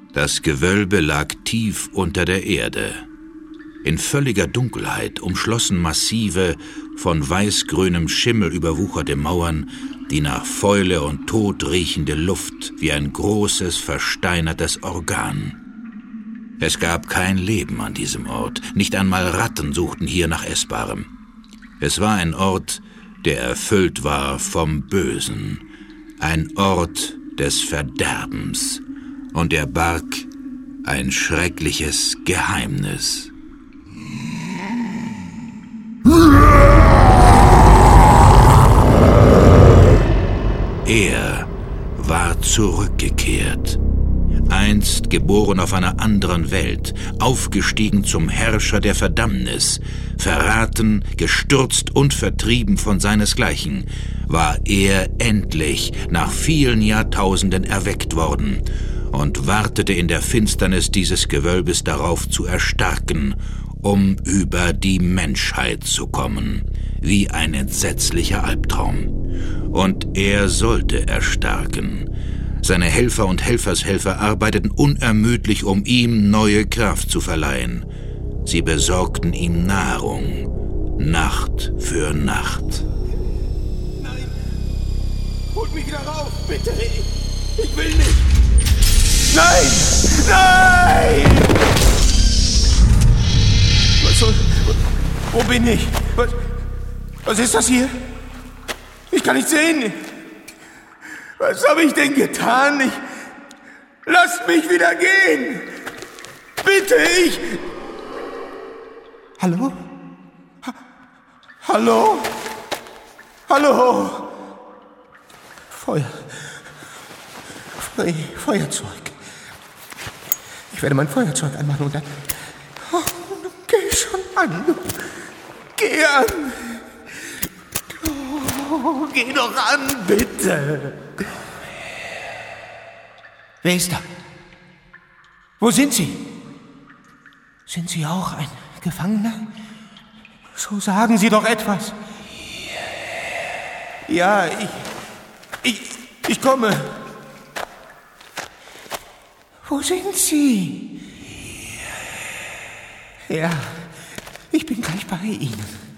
Das Gewölbe lag tief unter der Erde. In völliger Dunkelheit umschlossen massive, von weißgrünem Schimmel überwucherte Mauern die nach Fäule und Tod riechende Luft wie ein großes, versteinertes Organ. Es gab kein Leben an diesem Ort, nicht einmal Ratten suchten hier nach Essbarem. Es war ein Ort, der erfüllt war vom Bösen, ein Ort des Verderbens, und er barg ein schreckliches Geheimnis. Er war zurückgekehrt, einst geboren auf einer anderen Welt, aufgestiegen zum Herrscher der Verdammnis, verraten, gestürzt und vertrieben von seinesgleichen, war er endlich nach vielen Jahrtausenden erweckt worden und wartete in der Finsternis dieses Gewölbes darauf zu erstarken, um über die Menschheit zu kommen, wie ein entsetzlicher Albtraum. Und er sollte erstarken. Seine Helfer und Helfershelfer arbeiteten unermüdlich, um ihm neue Kraft zu verleihen. Sie besorgten ihm Nahrung, Nacht für Nacht. Nein! Holt mich wieder rauf, bitte! Ich will nicht! Nein! Nein! Was soll... Wo bin ich? Was ist das hier? Ich kann nicht sehen. Was habe ich denn getan? Lasst mich wieder gehen! Bitte, Hallo? Hallo? Hallo? Feuerzeug. Ich werde mein Feuerzeug anmachen und dann... Oh, geh schon an. Geh an. Oh, geh doch an, bitte. Wer ist da? Wo sind Sie? Sind Sie auch ein Gefangener? So sagen Sie doch etwas. Ja, ich komme. Wo sind Sie? Ja, ich bin gleich bei Ihnen.